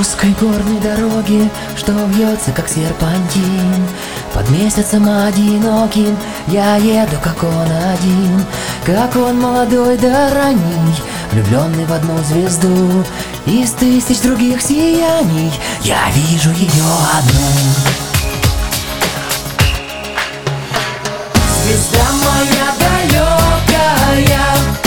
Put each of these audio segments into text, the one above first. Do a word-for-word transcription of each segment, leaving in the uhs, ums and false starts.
узкой горной дороге, что вьется, как серпантин, под месяцем одиноким я еду, как он один, как он молодой да ранний, влюбленный в одну звезду. Из тысяч других сияний я вижу ее одну. Звезда моя далекая,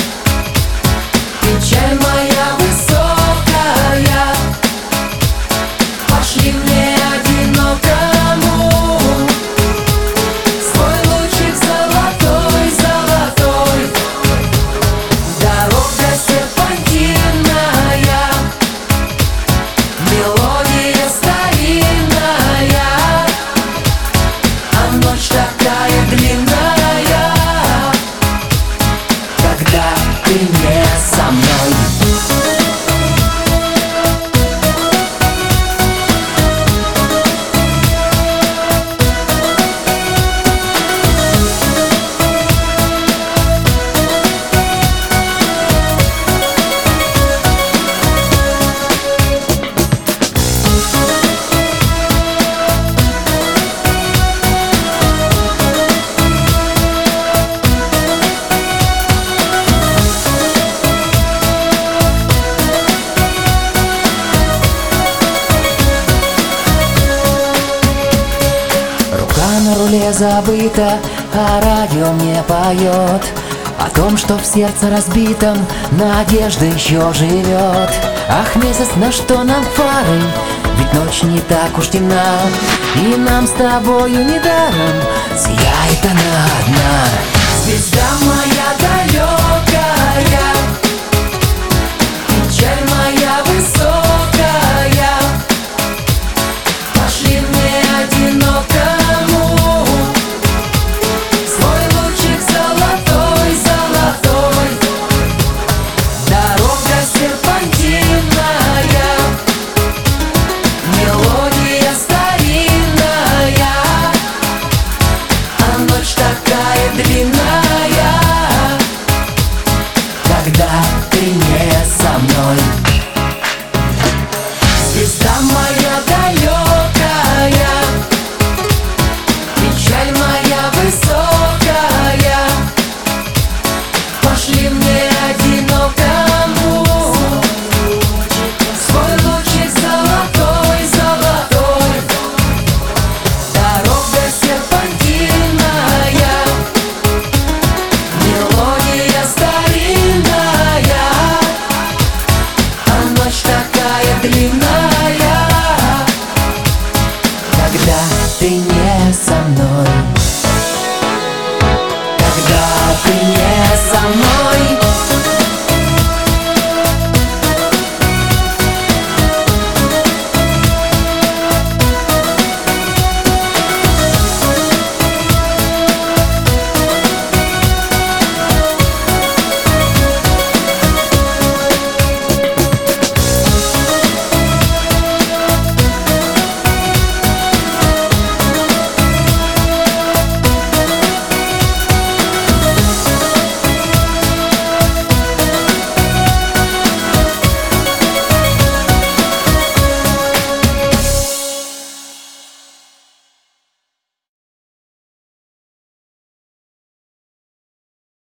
печаль моя высокая, пошли мне одинокому свой лучик золотой, золотой. Дорога серпантинная, мелодия старинная, а ночь такая длинная, когда ты не со мной. На руле забыто, а радио мне поет о том, что в сердце разбитом надежда еще живет. Ах, месяц, на что нам фары? Ведь ночь не так уж темна, и нам с тобою недаром сияет она одна. Звезда моя далекая, печаль моя высокая, пошли мне одинокому свой лучик золотой, золотой. Дорога серпантинная, мелодия старинная, а ночь такая длинная, когда ты не со мной. Звезда моя далекая, печаль моя высокая, пошли мне одинокому свой лучик золотой, золотой. Дорога серпантинная, мелодия старинная, а ночь такая длинная, когда ты не со мной, когда ты не со мной.